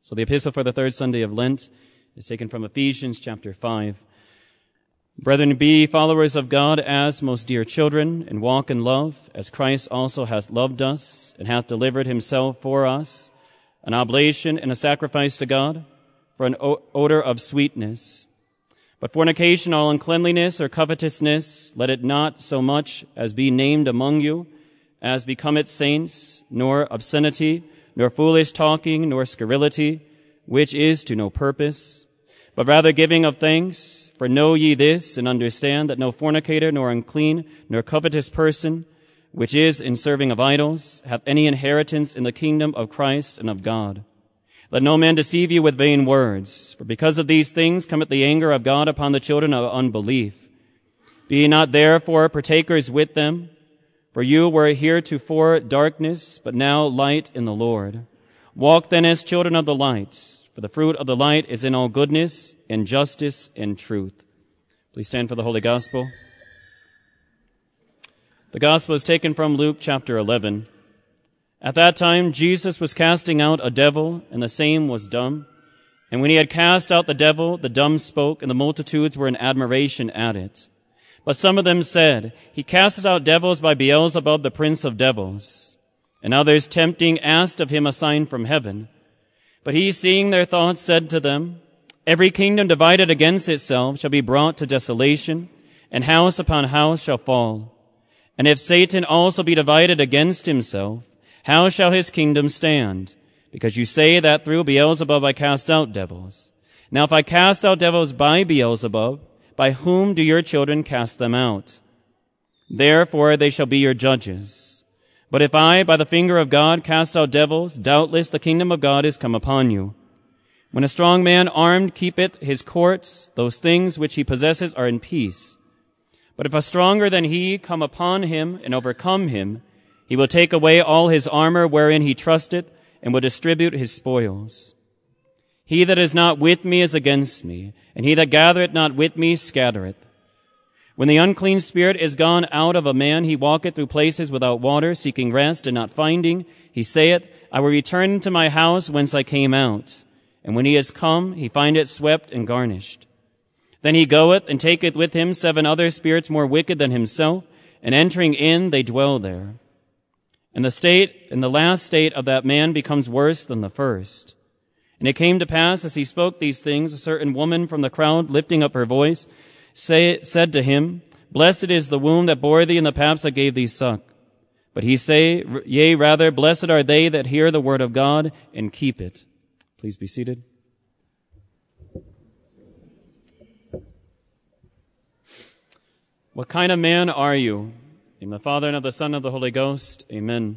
So the epistle for the third Sunday of Lent is taken from Ephesians chapter 5. Brethren, be followers of God as most dear children, and walk in love, as Christ also hath loved us, and hath delivered himself for us, an oblation and a sacrifice to God, for an odor of sweetness. But fornication, all uncleanliness or covetousness, let it not so much as be named among you, as becometh saints, nor obscenity, nor foolish talking, nor scurrility, which is to no purpose, but rather giving of thanks. For know ye this, and understand that no fornicator, nor unclean, nor covetous person, which is in serving of idols, hath any inheritance in the kingdom of Christ and of God. Let no man deceive you with vain words, for because of these things cometh the anger of God upon the children of unbelief. Be ye not therefore partakers with them, for you were heretofore darkness, but now light in the Lord. Walk then as children of the light, for the fruit of the light is in all goodness and justice and truth. Please stand for the Holy Gospel. The Gospel is taken from Luke chapter 11. At that time Jesus was casting out a devil, and the same was dumb. And when he had cast out the devil, the dumb spoke, and the multitudes were in admiration at it. But some of them said, He casteth out devils by Beelzebub, the prince of devils. And others, tempting, asked of him a sign from heaven. But he, seeing their thoughts, said to them, Every kingdom divided against itself shall be brought to desolation, and house upon house shall fall. And if Satan also be divided against himself, how shall his kingdom stand? Because you say that through Beelzebub I cast out devils. Now if I cast out devils by Beelzebub, by whom do your children cast them out? Therefore they shall be your judges. But if I, by the finger of God, cast out devils, doubtless the kingdom of God is come upon you. When a strong man armed keepeth his courts, those things which he possesses are in peace. But if a stronger than he come upon him and overcome him, he will take away all his armor wherein he trusteth, and will distribute his spoils. He that is not with me is against me, and he that gathereth not with me scattereth. When the unclean spirit is gone out of a man, he walketh through places without water, seeking rest, and not finding. He saith, I will return into my house whence I came out. And when he is come, he findeth swept and garnished. Then he goeth, and taketh with him 7 other spirits more wicked than himself, and entering in, they dwell there. And the last state of that man becomes worse than the first. And it came to pass, as he spoke these things, a certain woman from the crowd, lifting up her voice, said to him, Blessed is the womb that bore thee, and the paps that gave thee suck. But he say, Yea, rather, blessed are they that hear the word of God and keep it. Please be seated. What kind of man are you? In the Father, and of the Son, and of the Holy Ghost. Amen.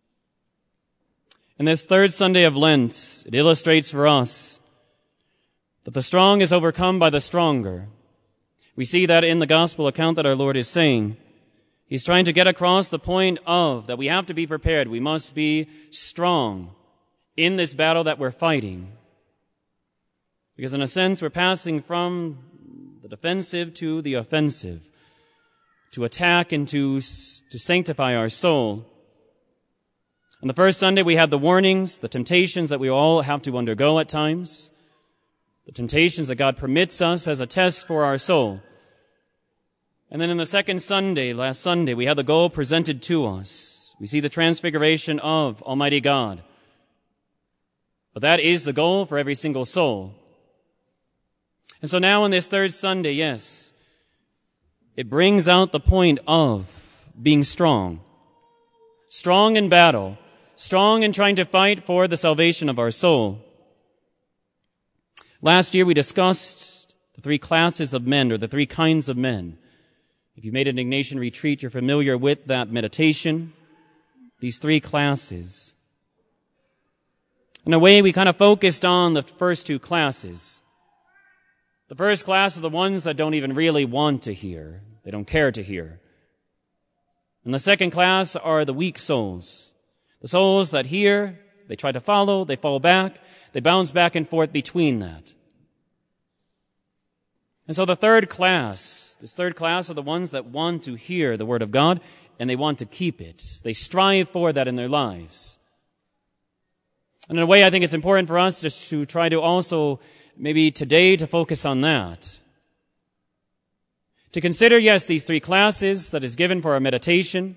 In this third Sunday of Lent, it illustrates for us that the strong is overcome by the stronger. We see that in the gospel account that our Lord is saying. He's trying to get across the point of that we have to be prepared. We must be strong in this battle that we're fighting. Because in a sense, we're passing from the defensive to the offensive, to attack and to sanctify our soul. On the first Sunday, we had the warnings, the temptations that we all have to undergo at times, the temptations that God permits us as a test for our soul. And then in the second Sunday, last Sunday, we had the goal presented to us. We see the transfiguration of Almighty God. But that is the goal for every single soul. And so now on this third Sunday, yes, it brings out the point of being strong. Strong in battle. Strong in trying to fight for the salvation of our soul. Last year we discussed the 3 classes of men, or the 3 kinds of men. If you made an Ignatian retreat, you're familiar with that meditation. These 3 classes. In a way, we kind of focused on the first 2 classes. The first class are the ones that don't even really want to hear. They don't care to hear. And the second class are the weak souls. The souls that hear, they try to follow, they fall back, they bounce back and forth between that. And so this third class are the ones that want to hear the Word of God, and they want to keep it. They strive for that in their lives. And in a way, I think it's important for us just to try to also, maybe today, to focus on that. To consider, yes, these 3 classes that is given for our meditation,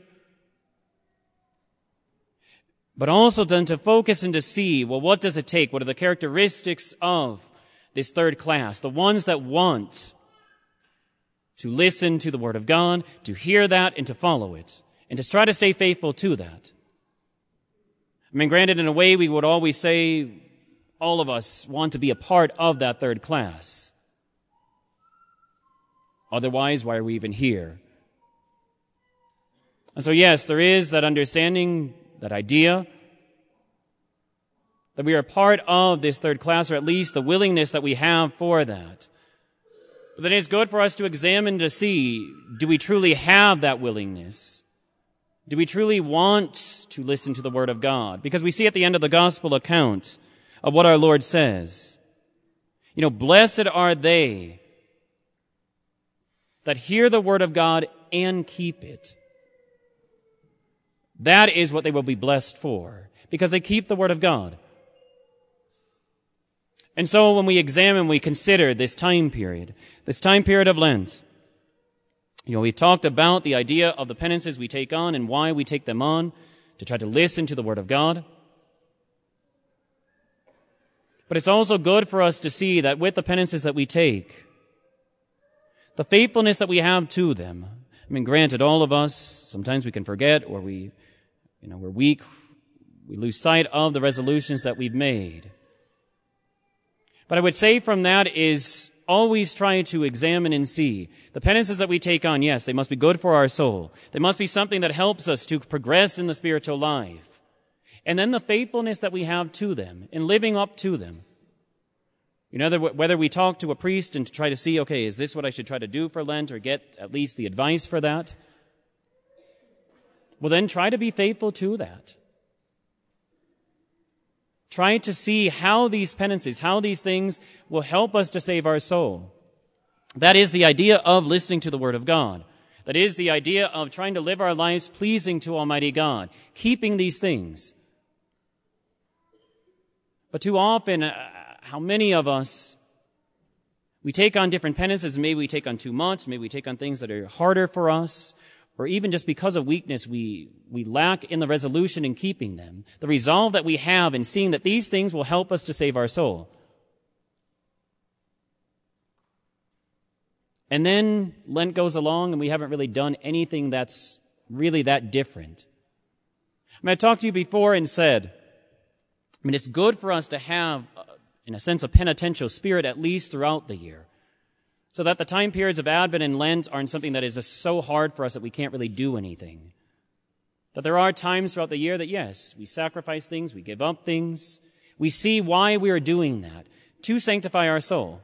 but also then to focus and to see, well, what does it take? What are the characteristics of this 3rd class? The ones that want to listen to the Word of God, to hear that, and to follow it, and to try to stay faithful to that. I mean, granted, in a way, we would always say all of us want to be a part of that 3rd class. Otherwise, why are we even here? And so, yes, there is that understanding, that idea, that we are part of this 3rd class, or at least the willingness that we have for that. But then it's good for us to examine to see, do we truly have that willingness? Do we truly want to listen to the Word of God? Because we see at the end of the Gospel account of what our Lord says. Blessed are they that hear the Word of God and keep it. That is what they will be blessed for, because they keep the Word of God. And so when we examine, we consider this time period of Lent, we talked about the idea of the penances we take on and why we take them on, to try to listen to the Word of God. But it's also good for us to see that with the penances that we take, the faithfulness that we have to them. I mean, granted, all of us, sometimes we can forget, or we're weak, we lose sight of the resolutions that we've made. But I would say from that is always trying to examine and see. The penances that we take on, yes, they must be good for our soul. They must be something that helps us to progress in the spiritual life. And then the faithfulness that we have to them, in living up to them. Whether we talk to a priest and to try to see, okay, is this what I should try to do for Lent, or get at least the advice for that? Well, then try to be faithful to that. Try to see how these penances, how these things will help us to save our soul. That is the idea of listening to the Word of God. That is the idea of trying to live our lives pleasing to Almighty God, keeping these things. But too often, how many of us, we take on different penances, maybe we take on too much, maybe we take on things that are harder for us, or even just because of weakness, we lack in the resolution in keeping them, the resolve that we have in seeing that these things will help us to save our soul. And then Lent goes along and we haven't really done anything that's really that different. I talked to you before and said, it's good for us to have, in a sense, a penitential spirit at least throughout the year. So that the time periods of Advent and Lent aren't something that is just so hard for us that we can't really do anything. That there are times throughout the year that, yes, we sacrifice things, we give up things. We see why we are doing that, to sanctify our soul.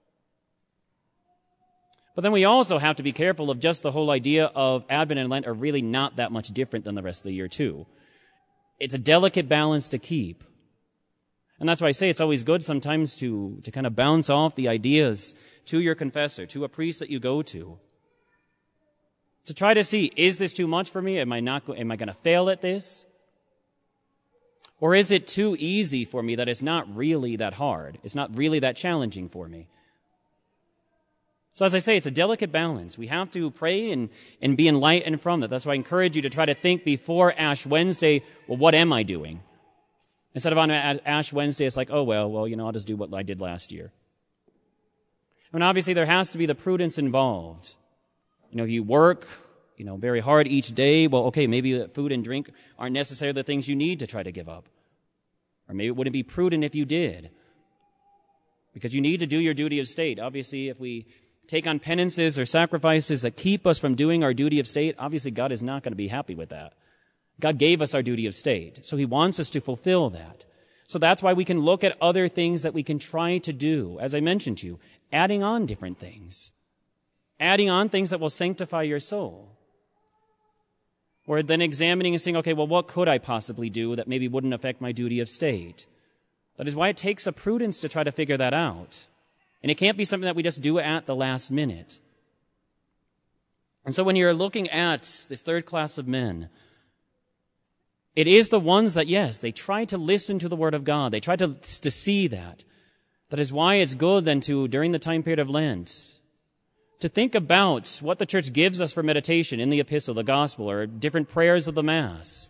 But then we also have to be careful of just the whole idea of Advent and Lent are really not that much different than the rest of the year, too. It's a delicate balance to keep. And that's why I say it's always good sometimes to kind of bounce off the ideas to your confessor, to a priest that you go to try to see, is this too much for me? Am I going to fail at this? Or is it too easy for me that it's not really that hard? It's not really that challenging for me? So as I say, it's a delicate balance. We have to pray and be enlightened from that. That's why I encourage you to try to think before Ash Wednesday, well, what am I doing? Instead of on Ash Wednesday, it's like, oh, well, I'll just do what I did last year. I mean, obviously, there has to be the prudence involved. You work, very hard each day. Well, okay, maybe food and drink aren't necessarily the things you need to try to give up. Or maybe it wouldn't be prudent if you did. Because you need to do your duty of state. Obviously, if we take on penances or sacrifices that keep us from doing our duty of state, obviously God is not going to be happy with that. God gave us our duty of state, so He wants us to fulfill that. So that's why we can look at other things that we can try to do, as I mentioned to you, adding on different things. Adding on things that will sanctify your soul. Or then examining and saying, okay, well, what could I possibly do that maybe wouldn't affect my duty of state? That is why it takes a prudence to try to figure that out. And it can't be something that we just do at the last minute. And so when you're looking at this third class of men, It is the ones that, yes, they try to listen to the Word of God. They try to see that. That is why it's good then to, during the time period of Lent, to think about what the church gives us for meditation in the epistle, the gospel, or different prayers of the Mass.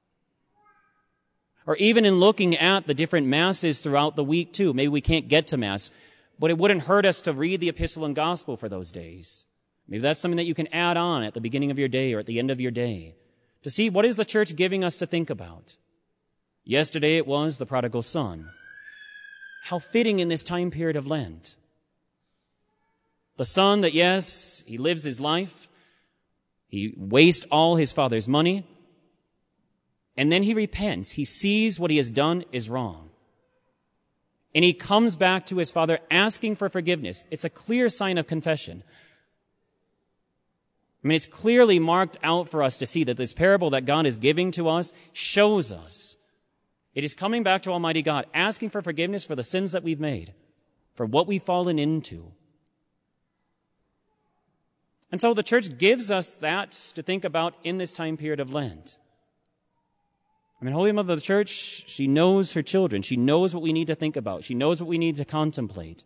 Or even in looking at the different Masses throughout the week too. Maybe we can't get to Mass, but it wouldn't hurt us to read the epistle and gospel for those days. Maybe that's something that you can add on at the beginning of your day or at the end of your day, to see what is the church giving us to think about. Yesterday it was the prodigal son. How fitting in this time period of Lent. The son that, yes, he lives his life, he wastes all his father's money, and then he repents. He sees what he has done is wrong. And he comes back to his father asking for forgiveness. It's a clear sign of confession. I mean, it's clearly marked out for us to see that this parable that God is giving to us shows us. It is coming back to Almighty God, asking for forgiveness for the sins that we've made, for what we've fallen into. And so the church gives us that to think about in this time period of Lent. I mean, Holy Mother of the Church, she knows her children. She knows what we need to think about. She knows what we need to contemplate.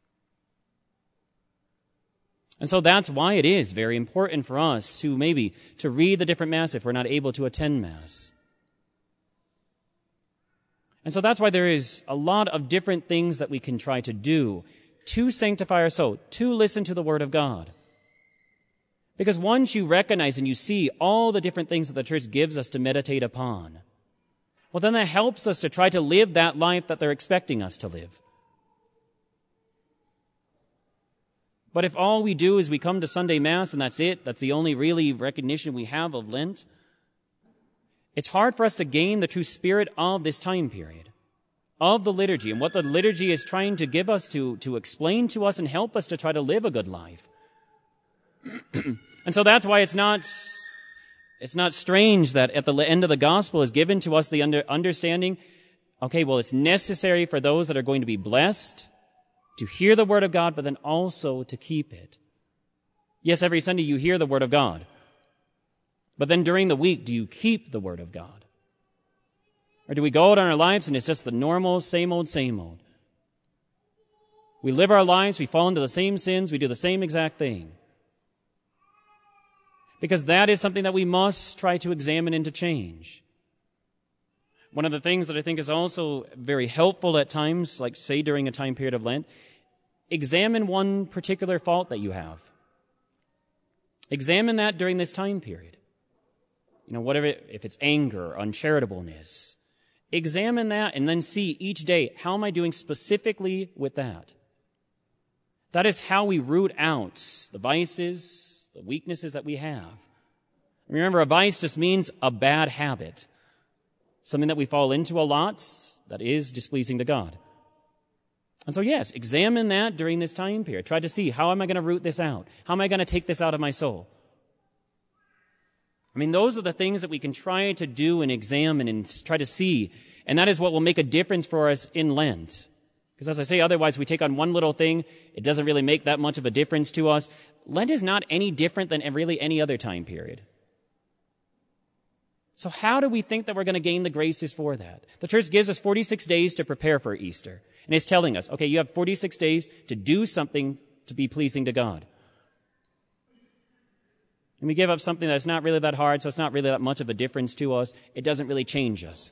And so that's why it is very important for us to read the different Mass if we're not able to attend Mass. And so that's why there is a lot of different things that we can try to do to sanctify our soul, to listen to the Word of God. Because once you recognize and you see all the different things that the church gives us to meditate upon, well, then that helps us to try to live that life that they're expecting us to live. But if all we do is we come to Sunday Mass and that's it, that's the only really recognition we have of Lent, it's hard for us to gain the true spirit of this time period, of the liturgy, and what the liturgy is trying to give us to explain to us and help us to try to live a good life. And so that's why it's not strange that at the end of the gospel is given to us the understanding, okay, well, it's necessary for those that are going to be blessed to hear the Word of God, but then also to keep it. Yes, every Sunday you hear the Word of God. But then during the week, do you keep the Word of God? Or do we go out on our lives and it's just the normal, same old, same old? We live our lives, we fall into the same sins, we do the same exact thing. Because that is something that we must try to examine and to change. One of the things that I think is also very helpful at times, like say during a time period of Lent, examine one particular fault that you have. Examine that during this time period. Whatever, if it's anger, uncharitableness, examine that and then see each day, how am I doing specifically with that? That is how we root out the vices, the weaknesses that we have. Remember, a vice just means a bad habit. Something that we fall into a lot that is displeasing to God. And so, yes, examine that during this time period. Try to see, how am I going to root this out? How am I going to take this out of my soul? I mean, those are the things that we can try to do and examine and try to see. And that is what will make a difference for us in Lent. Because as I say, otherwise we take on one little thing. It doesn't really make that much of a difference to us. Lent is not any different than really any other time period. So how do we think that we're going to gain the graces for that? The church gives us 46 days to prepare for Easter. And it's telling us, okay, you have 46 days to do something to be pleasing to God. And we give up something that's not really that hard, so it's not really that much of a difference to us. It doesn't really change us.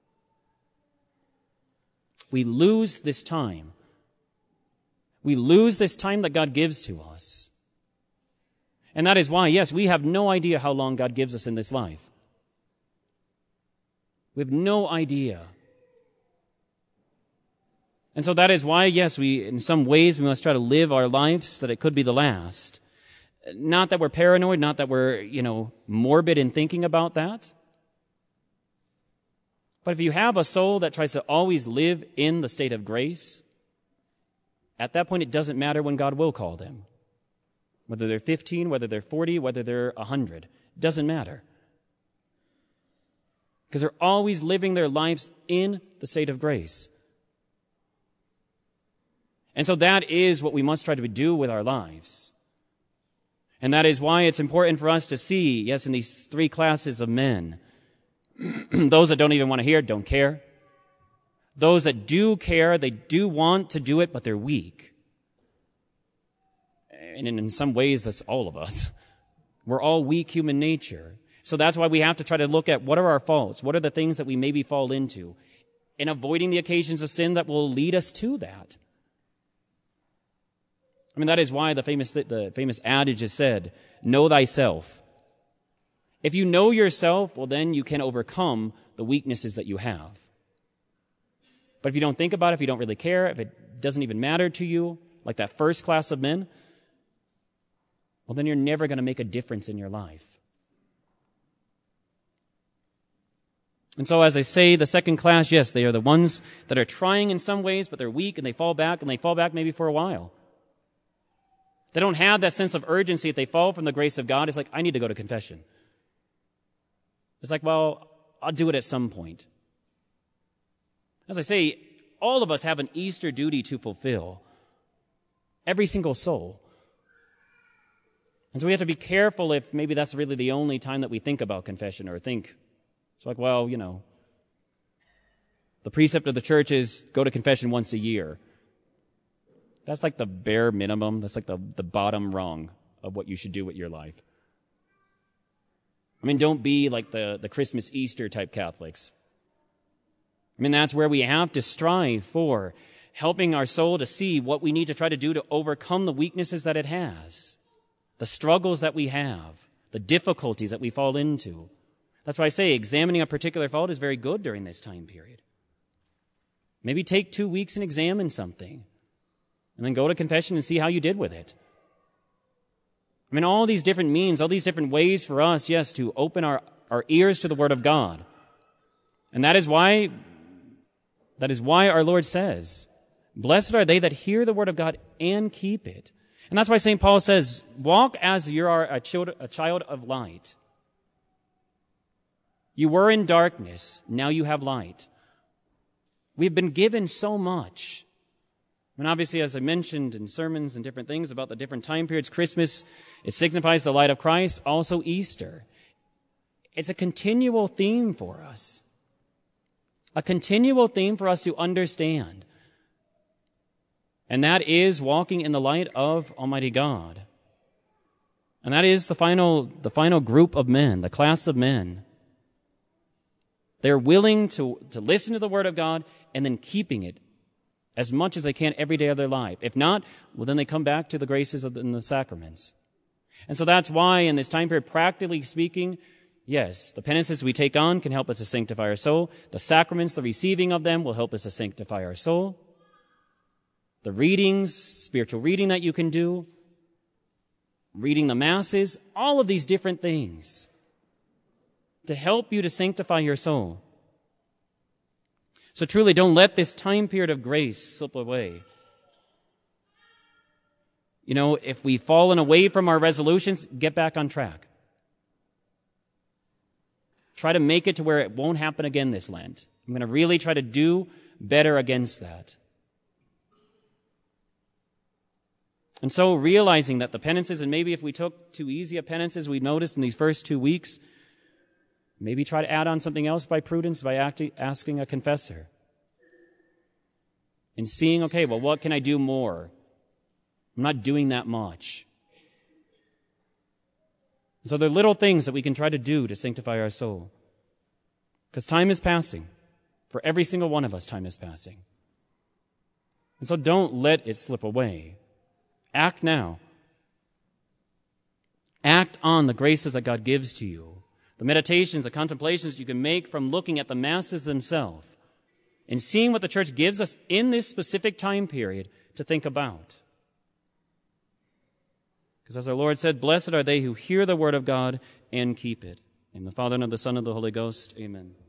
We lose this time. We lose this time that God gives to us. And that is why, yes, we have no idea how long God gives us in this life. We have no idea. And so that is why, yes, in some ways, we must try to live our lives that it could be the last. Not that we're paranoid, not that we're, morbid in thinking about that. But if you have a soul that tries to always live in the state of grace, at that point it doesn't matter when God will call them. Whether they're 15, whether they're 40, whether they're 100. It doesn't matter. Because they're always living their lives in the state of grace. And so that is what we must try to do with our lives. And that is why it's important for us to see, yes, in these three classes of men, Those that don't even want to hear don't care. Those that do care, they do want to do it, but they're weak. And in some ways, that's all of us. We're all weak human nature. So that's why we have to try to look at what are our faults? What are the things that we maybe fall into? And avoiding the occasions of sin that will lead us to that. I mean, that is why the famous adage is said, know thyself. If you know yourself, well, then you can overcome the weaknesses that you have. But if you don't think about it, if you don't really care, if it doesn't even matter to you, like that first class of men, well, then you're never going to make a difference in your life. And so, as I say, the second class, yes, they are the ones that are trying in some ways, but they're weak and they fall back maybe for a while. They don't have that sense of urgency. If they fall from the grace of God, it's like, I need to go to confession. It's like, well, I'll do it at some point. As I say, all of us have an Easter duty to fulfill. Every single soul. And so we have to be careful if maybe that's really the only time that we think about confession or think. It's like, well, the precept of the church is go to confession once a year. That's like the bare minimum. That's like the bottom rung of what you should do with your life. I mean, don't be like the Christmas, Easter type Catholics. I mean, that's where we have to strive for helping our soul to see what we need to try to do to overcome the weaknesses that it has, the struggles that we have, the difficulties that we fall into. That's why I say examining a particular fault is very good during this time period. Maybe take 2 weeks and examine something, and then go to confession and see how you did with it. I mean, all these different means, all these different ways for us, yes, to open our ears to the Word of God. And that is why our Lord says, blessed are they that hear the Word of God and keep it. And that's why St. Paul says, walk as you are a child of light. You were in darkness, now you have light. We've been given so much. And obviously, as I mentioned in sermons and different things about the different time periods, Christmas, it signifies the light of Christ, also Easter. It's a continual theme for us. A continual theme for us to understand. And that is walking in the light of Almighty God. And that is the final group of men, the class of men. They're willing to listen to the Word of God and then keeping it as much as they can every day of their life. If not, well, then they come back to the graces and the sacraments. And so that's why in this time period, practically speaking, yes, the penances we take on can help us to sanctify our soul. The sacraments, the receiving of them, will help us to sanctify our soul. The readings, spiritual reading that you can do, reading the masses, all of these different things to help you to sanctify your soul. So truly, don't let this time period of grace slip away. If we've fallen away from our resolutions, get back on track. Try to make it to where it won't happen again this Lent. I'm going to really try to do better against that. And so realizing that the penances, and maybe if we took too easy a penances we noticed in these first 2 weeks, maybe try to add on something else by prudence, by asking a confessor. And seeing, okay, well, what can I do more? I'm not doing that much. And so there are little things that we can try to do to sanctify our soul. Because time is passing. For every single one of us, time is passing. And so don't let it slip away. Act now. Act on the graces that God gives to you. The meditations, the contemplations you can make from looking at the masses themselves and seeing what the church gives us in this specific time period to think about. Because as our Lord said, blessed are they who hear the word of God and keep it. In the Father, and of the Son, and of the Holy Ghost. Amen.